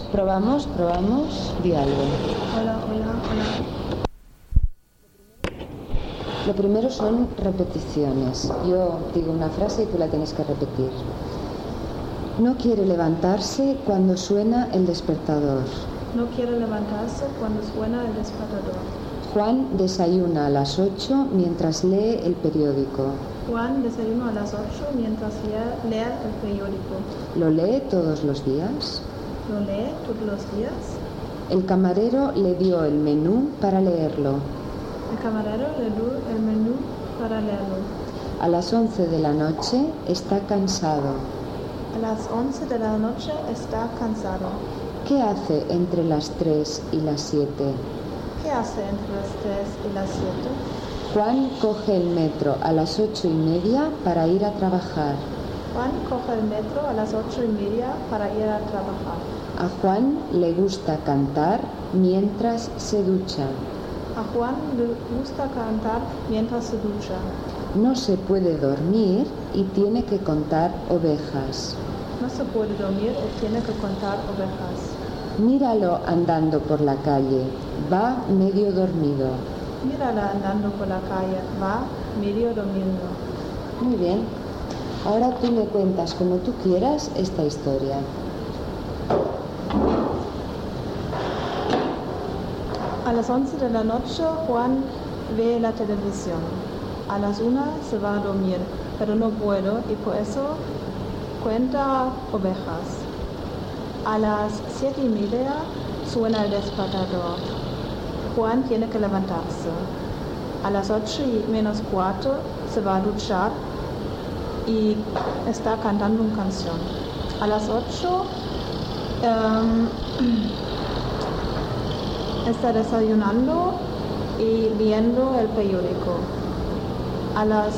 Probamos, di algo. Hola. Lo primero son repeticiones. Yo digo una frase y tú la tienes que repetir. No quiere levantarse cuando suena el despertador. No quiere levantarse cuando suena el despertador. Juan desayuna a las 8 mientras lee el periódico. Juan desayuna a las 8 mientras lee el periódico. ¿Lo lee todos los días? ¿Lo lee todos los días? El camarero le dio el menú para leerlo. El camarero le dio el menú para leerlo. A las 11 de la noche está cansado. A las 11 de la noche está cansado. ¿Qué hace entre las 3 y las 7? ¿Qué hace entre las 3 y las 7? Juan coge el metro a las 8:30 para ir a trabajar. Juan coge el metro a las 8:30 para ir a trabajar. A Juan le gusta cantar mientras se ducha. A Juan le gusta cantar mientras se ducha. No se puede dormir y tiene que contar ovejas. No se puede dormir y tiene que contar ovejas. Míralo andando por la calle, va medio dormido. Mírala andando por la calle, va medio durmiendo. Muy bien. Ahora tú me cuentas como tú quieras esta historia. A las 11 de la noche Juan ve la televisión. A las 1 se va a dormir, pero no puede y por eso cuenta ovejas. A las 7:30 suena el despertador. Juan tiene que levantarse. A las 8:45 se va a duchar y está cantando una canción. A las 8 está desayunando y viendo el periódico. A las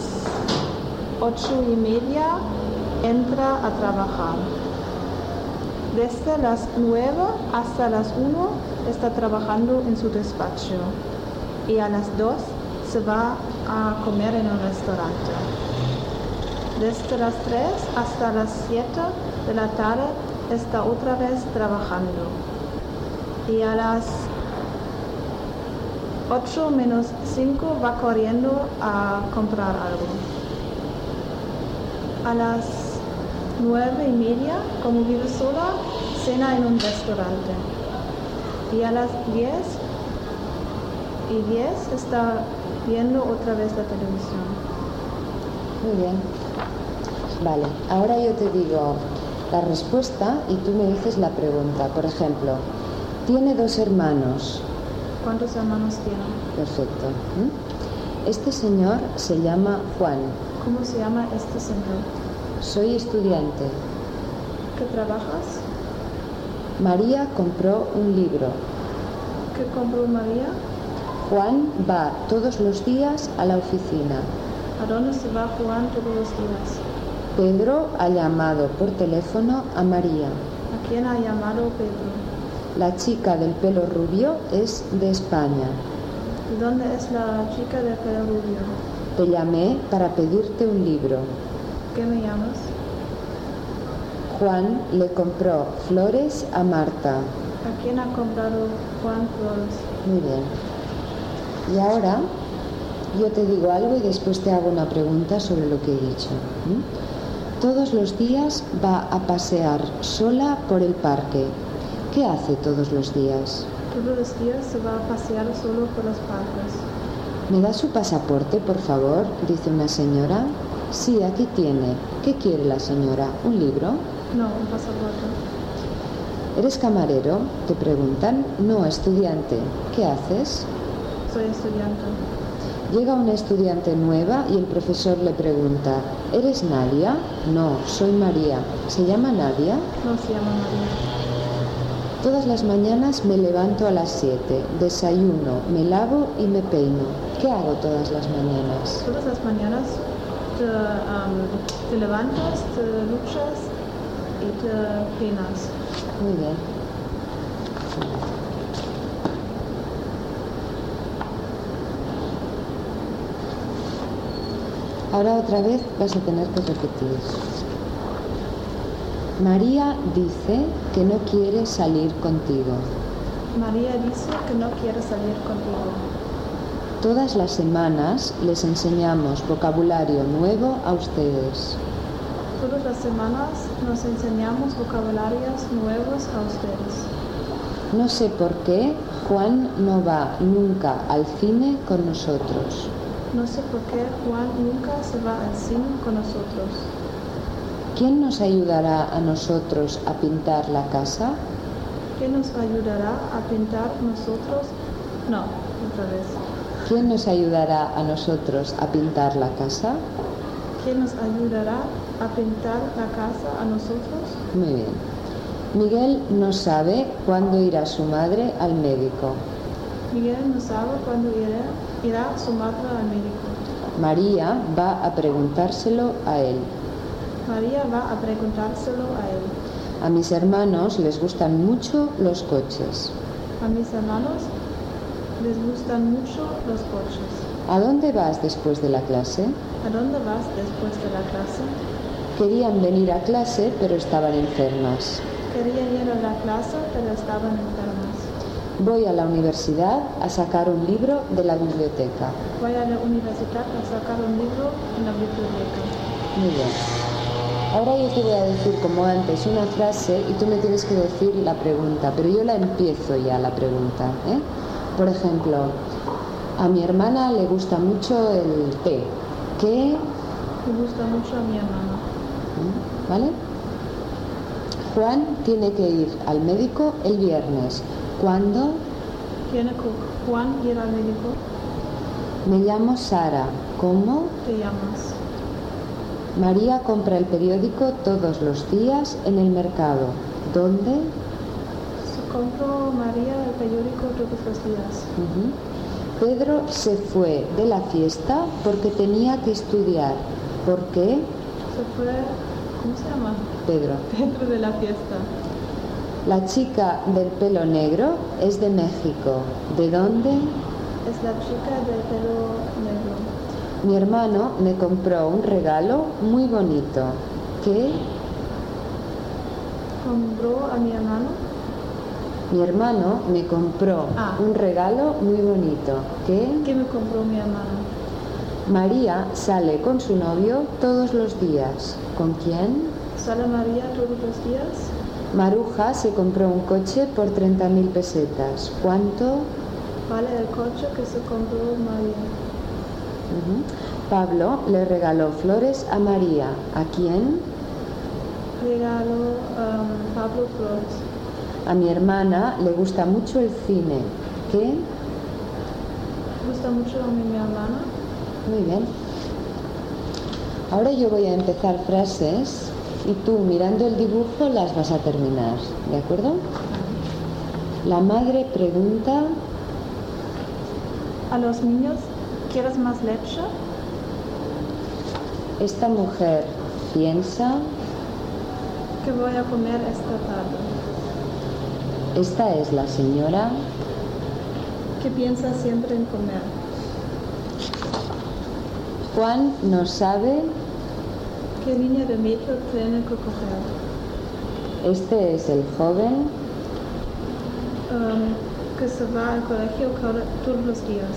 8:30 entra a trabajar. Desde las 9 hasta las 1 está trabajando en su despacho y a las 2 se va a comer en un restaurante. Desde las 3 hasta las 7 de la tarde está otra vez trabajando y a las 8:05 va corriendo a comprar algo. A las 9:30, como vive sola, cena en un restaurante. Y a las 10:10 está viendo otra vez la televisión. Muy bien. Vale, ahora yo te digo la respuesta y tú me dices la pregunta. Por ejemplo, tiene 2 hermanos. ¿Cuántos hermanos tiene? Perfecto. Este señor se llama Juan. ¿Cómo se llama este señor? Soy estudiante. ¿Qué trabajas? María compró un libro. ¿Qué compró María? Juan va todos los días a la oficina. ¿A dónde se va Juan todos los días? Pedro ha llamado por teléfono a María. ¿A quién ha llamado Pedro? La chica del pelo rubio es de España. ¿De dónde es la chica del pelo rubio? Te llamé para pedirte un libro. ¿Qué me llamas? Juan le compró flores a Marta. ¿A quién ha comprado Juan flores? Muy bien. Y ahora yo te digo algo y después te hago una pregunta sobre lo que he dicho. Todos los días va a pasear sola por el parque. ¿Qué hace todos los días? Todos los días se va a pasear solo por los parques. ¿Me da su pasaporte, por favor?, dice una señora. Sí, aquí tiene. ¿Qué quiere la señora? ¿Un libro? No, un pasaporte. ¿Eres camarero?, te preguntan. No, estudiante. ¿Qué haces? Soy estudiante. Llega una estudiante nueva y el profesor le pregunta: ¿eres Nadia? No, soy María. ¿Se llama Nadia? No se llama María. Todas las mañanas me levanto a las 7, desayuno, me lavo y me peino. ¿Qué hago todas las mañanas? Todas las mañanas te levantas, te duchas y te peinas. Muy bien. Ahora otra vez vas a tener que repetir. María dice que no quiere salir contigo. María dice que no quiere salir contigo. Todas las semanas les enseñamos vocabulario nuevo a ustedes. Todas las semanas nos enseñamos vocabularios nuevos a ustedes. No sé por qué Juan no va nunca al cine con nosotros. No sé por qué Juan nunca se va al cine con nosotros. ¿Quién nos ayudará a nosotros a pintar la casa? ¿Quién nos ayudará a pintar nosotros? No, otra vez. ¿Quién nos ayudará a nosotros a pintar la casa? ¿Quién nos ayudará a pintar la casa a nosotros? Muy bien. Miguel no sabe cuándo irá su madre al médico. Miguel no sabe cuándo irá su madre al médico. María va a preguntárselo a él. María va a preguntárselo a él. A mis hermanos les gustan mucho los coches. A mis hermanos les gustan mucho los coches. ¿A dónde vas después de la clase? ¿A dónde vas después de la clase? Querían venir a clase, pero estaban enfermas. Querían ir a la clase, pero estaban enfermas. Voy a la universidad a sacar un libro de la biblioteca. Voy a la universidad a sacar un libro en la biblioteca. Muy bien. Ahora yo te voy a decir, como antes, una frase y tú me tienes que decir la pregunta, pero yo la empiezo ya, la pregunta, ¿eh? Por ejemplo, a mi hermana le gusta mucho el té. ¿Qué? Me gusta mucho a mi hermana. ¿Vale? Juan tiene que ir al médico el viernes. ¿Cuándo? ¿Tiene que Juan ir al médico? Me llamo Sara. ¿Cómo? Te llamas. María compra el periódico todos los días en el mercado. ¿Dónde? Se compró María el periódico todos los días. Pedro se fue de la fiesta porque tenía que estudiar. ¿Por qué? Se fue, ¿cómo se llama? Pedro. Pedro de la fiesta. La chica del pelo negro es de México. ¿De dónde? Es la chica del pelo negro. Mi hermano me compró un regalo muy bonito. ¿Qué? ¿Compró a mi hermano? Mi hermano me compró un regalo muy bonito. ¿Qué? ¿Qué me compró mi hermano? María sale con su novio todos los días. ¿Con quién? ¿Sale María todos los días? Maruja se compró un coche por 30.000 pesetas. ¿Cuánto? Vale el coche que se compró María. Pablo le regaló flores a María. ¿A quién? Regaló Pablo flores. A mi hermana le gusta mucho el cine. ¿Qué? ¿Gusta mucho a mi hermana? Muy bien. Ahora yo voy a empezar frases y tú, mirando el dibujo, las vas a terminar. ¿De acuerdo? La madre pregunta a los niños, ¿quieres más leche? Esta mujer piensa ¿qué voy a comer esta tarde? Esta es la señora que piensa siempre en comer. Juan no sabe qué línea de metro tiene que coger. Este es el joven que se va al colegio todos los días.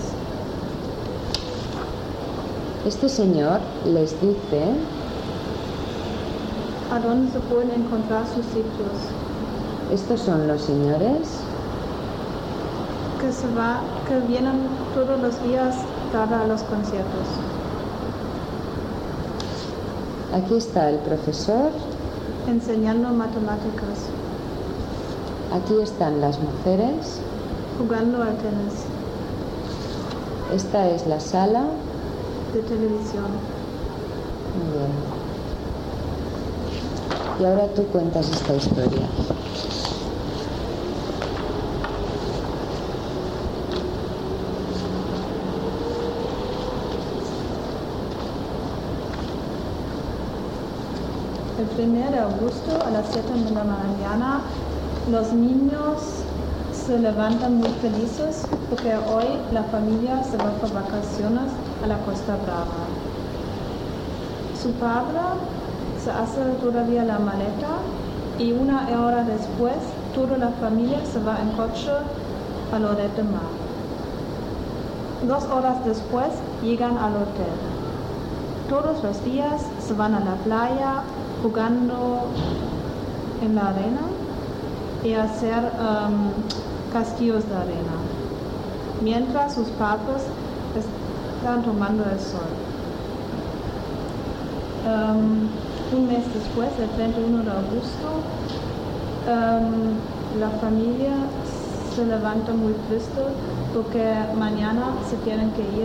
Este señor les dice a dónde se pueden encontrar sus sitios. Estos son los señores que vienen todos los días a los conciertos. Aquí está el profesor enseñando matemáticas. Aquí están las mujeres jugando al tenis. Esta es la sala de televisión. Muy bien. Y ahora tú cuentas esta historia. El 1 de agosto a las 7 de la mañana los niños se levantan muy felices porque hoy la familia se va por vacaciones a la Costa Brava. Su padre se hace todavía la maleta Y 1 hora después, toda la familia se va en coche a Lloret de Mar. 2 horas después, llegan al hotel. Todos los días se van a la playa jugando en la arena y hacer castillos de arena, mientras sus padres están tomando el sol. Un mes después, el 31 de agosto, la familia se levanta muy triste porque mañana se tienen que ir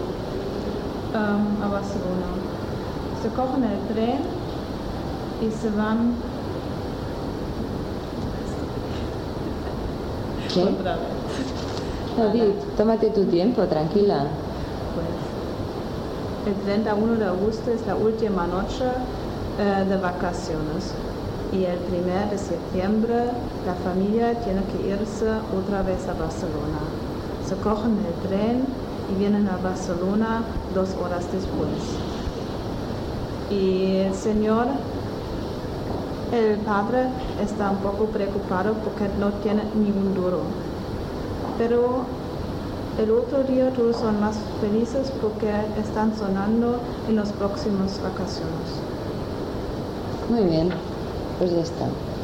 a Barcelona. Se cogen el tren y se van. ¿Qué? Otra vez. No, tómate tu tiempo, tranquila. Pues, el 31 de agosto es la última noche de vacaciones. Y el 1 de septiembre la familia tiene que irse otra vez a Barcelona. Se cogen el tren y vienen a Barcelona 2 horas después. Y el padre está un poco preocupado porque no tiene ni un duro. Pero el otro día todos son más felices porque están sonando en las próximas vacaciones. Muy bien, pues ya está.